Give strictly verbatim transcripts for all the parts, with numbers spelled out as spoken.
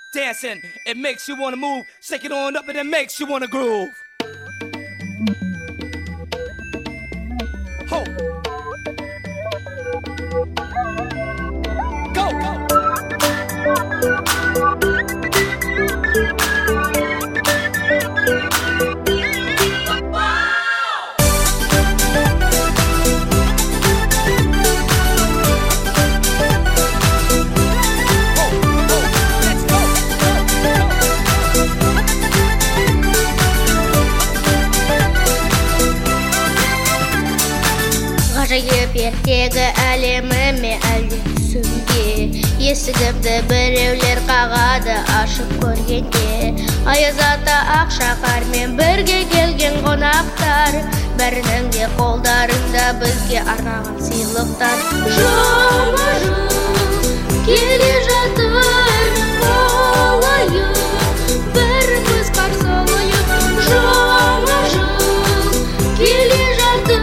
Dancing, it makes you wanna move. Shake it on up and it makes you wanna groove. Ho. Go, go. Ғажайып ертегі әлеміме әлде түсімде, есігімді біреулер қағады ашып көргенде. Аяз ата Ақшақармен бірге келген қонақтар, бәрінің де қолдарында бізге арнаған сыйлықтар. Жаңа жыл келе жатыр, алайық, біріміз қарсы алайық. Жаңа жыл келе жатыр,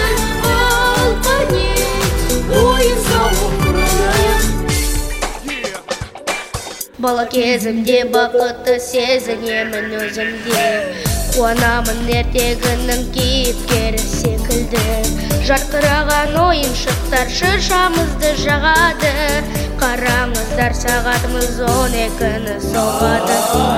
бала кезімде бақытты сезінемін өзімде, қуанамын ертегінің кейіпкері секілді. Жарқыраған ойыншықтар шыршамызды жағады, қараңыздар сағатымыз он екіні соғады.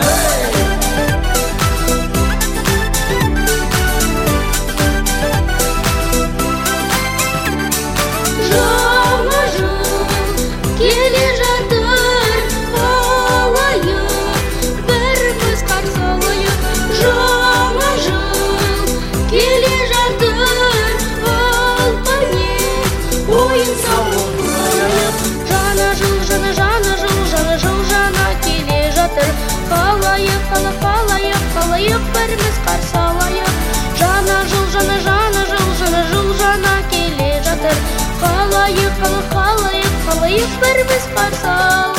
Жаңа жыл келе жатыр, алайық, біріміз қарсы алайық. Жаңа жыл келе жатыр, ал қане ойын-сауық құрайық. Жаңа жыл, жаңа жаңа жыл, жаңа жыл жаңа келе жатыр. Қалайық, қала қалайық, қалайық, біріміз қарсы алайық. Жаңа жыл, жаңа жаңа жыл, жаңа жыл жаңа келе жатыр. Қалайық, қала қалайық, қалайық, біріміз қарсы алайық.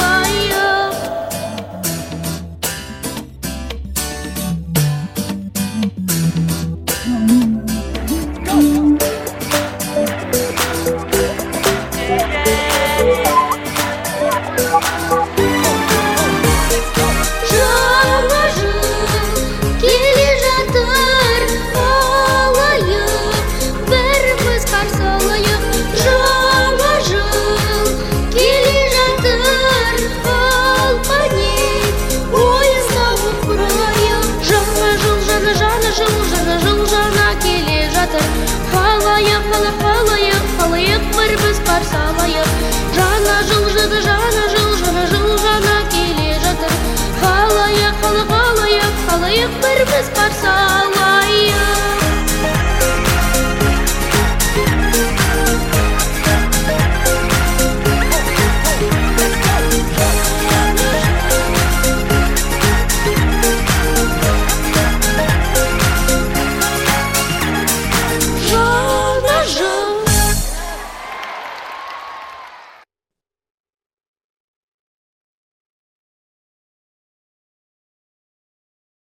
Қалайық, қала қалайық, қалайық, біріміз қарсы алайық. Жаңа жыл, жаңа жаңа жыл, жаңа жыл жаңа келе жатыр. Қалайық, қала қалайық, қалайық, біріміз қарсы алайық.